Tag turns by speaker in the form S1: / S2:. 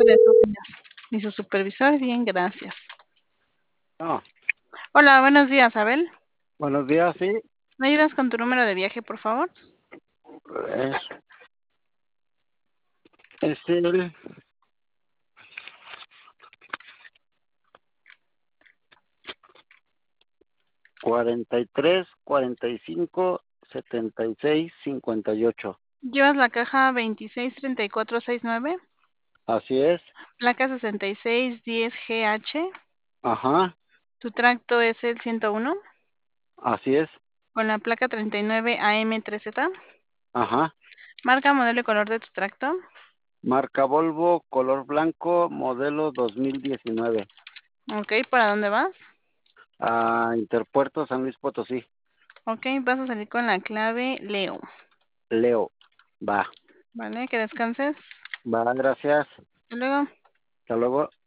S1: de eso, señor. ¿Y su supervisor? Bien, gracias.
S2: No,
S1: Hola, buenos días, Abel.
S2: buenos días, sí.
S1: ¿Me ayudas con tu número de viaje, por favor?
S2: Es, es el 43, 45, 76, 58.
S1: Llevas la caja 263469,
S2: Así es.
S1: placa 6610GH.
S2: Ajá,
S1: Tu tracto es el 101,
S2: así es.
S1: con la placa 39AM3Z.
S2: Ajá.
S1: Marca, modelo y color de tu tracto.
S2: Marca Volvo, color blanco, modelo 2019.
S1: Ok, ¿para dónde vas?
S2: A Interpuerto San Luis Potosí.
S1: Ok, vas a salir con la clave Leo.
S2: Leo. Va.
S1: Vale, que descanses.
S2: Va, gracias.
S1: Hasta luego.
S2: Hasta luego.